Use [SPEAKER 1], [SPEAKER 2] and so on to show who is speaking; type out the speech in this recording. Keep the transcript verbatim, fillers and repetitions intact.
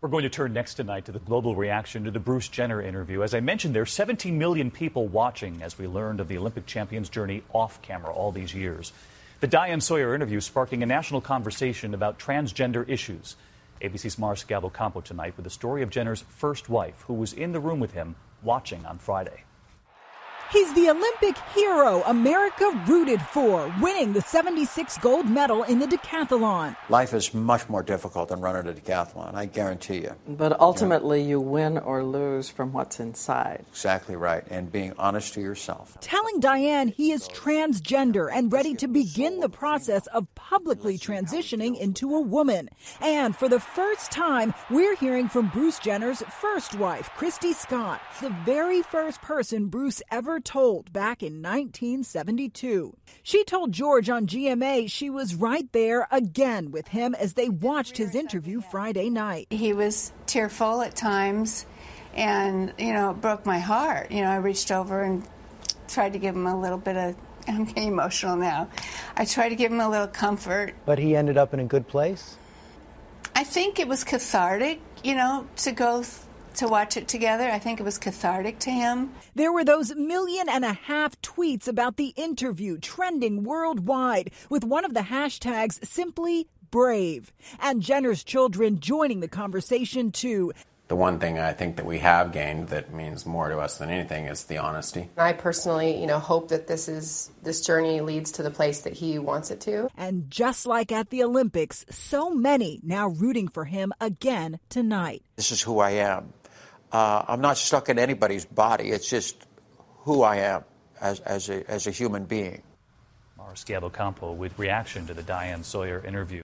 [SPEAKER 1] We're going to turn next tonight to the global reaction to the Bruce Jenner interview. As I mentioned, there are seventeen million people watching as we learned of the Olympic champion's journey off camera all these years. The Diane Sawyer interview sparking a national conversation about transgender issues. A B C's Mars Scavo-Campo tonight with the story of Jenner's first wife, who was in the room with him watching on Friday.
[SPEAKER 2] He's the Olympic hero America rooted for, winning the seventy-six gold medal in the decathlon.
[SPEAKER 3] Life is much more difficult than running a decathlon, I guarantee you.
[SPEAKER 4] But ultimately, you, know? you win or lose from what's inside.
[SPEAKER 3] Exactly right, and being honest to yourself.
[SPEAKER 2] Telling Diane he is transgender and ready to begin the process of publicly transitioning into a woman. And for the first time, we're hearing from Bruce Jenner's first wife, Christy Scott, the very first person Bruce ever told back in nineteen seventy-two. She told George on G M A she was right there again with him as they watched his interview Friday night.
[SPEAKER 5] He was tearful at times, and, you know, it broke my heart. You know, I reached over and tried to give him a little bit of, I'm getting emotional now. I tried to give him a little comfort.
[SPEAKER 6] But he ended up in a good place?
[SPEAKER 5] I think it was cathartic, you know, to go th- to watch it together. I think it was cathartic to him.
[SPEAKER 2] There were those million and a half tweets about the interview trending worldwide with one of the hashtags simply brave. And Jenner's children joining the conversation too.
[SPEAKER 7] The one thing I think that we have gained that means more to us than anything is the honesty.
[SPEAKER 8] I personally, you know, hope that this is this journey leads to the place that he wants it to.
[SPEAKER 2] And just like at the Olympics, so many now rooting for him again tonight.
[SPEAKER 3] This is who I am. Uh, I'm not stuck in anybody's body. It's just who I am as, as, a, as a human being.
[SPEAKER 1] Mars Scavo-Campo with reaction to the Diane Sawyer interview.